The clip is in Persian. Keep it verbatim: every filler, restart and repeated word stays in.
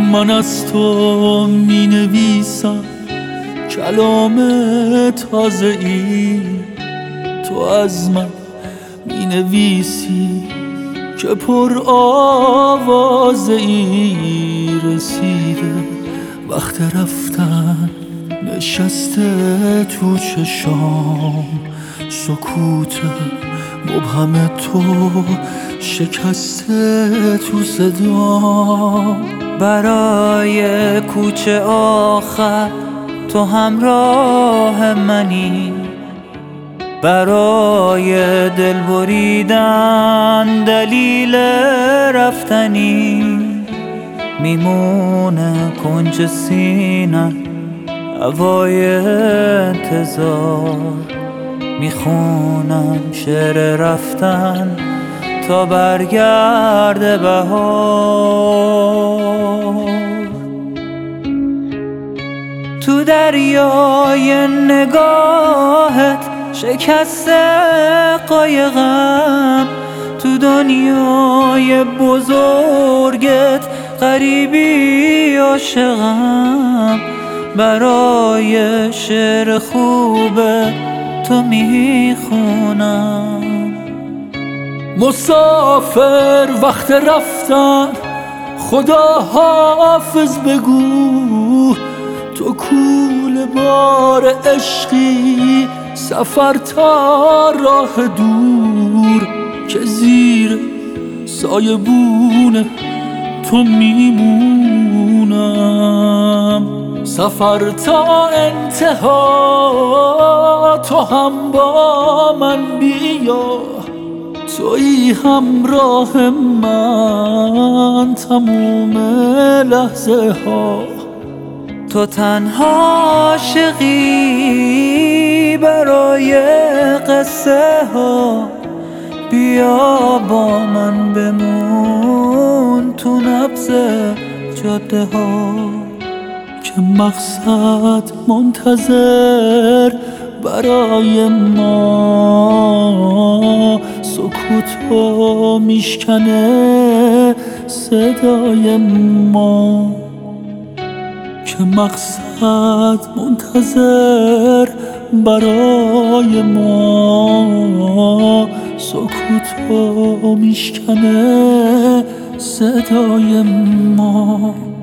من از تو می نویسم کلام تازه ای، تو از من می نویسی که پر آوازه ای. رسیده وقت رفتن، نشسته تو چشام سکوت مبهم تو، شکسته تو صدا. برای کوچه آخر تو همراه منی، برای دل بریدن دلیل رفتنی. میمونه کنج سینم هوای انتظار، میخونم شعر رفتن تا برگرده بهار. تو دریای نگاهت شکسته قایقم، تو دنیای بزرگت غریبی عاشقم. برای شعر خوب تو میخونم. مسافر وقت رفتن، خدا حافظ بگو. تو کوله بار عشقی، سفر تا راه دور، که زیر سایه بونه تو میمونم. سفر تا انتها تو هم با من بیا، تویی همراه من تموم لحظه ها. تو تنها عاشقی برای قصه ها، بیا با من بمون تو نبض جاده ها. که مقصد منتظر برای ما، سکوتو میشکنه صدای ما. که مقصد منتظر برای ما، سکوتو میشکنه صدای ما.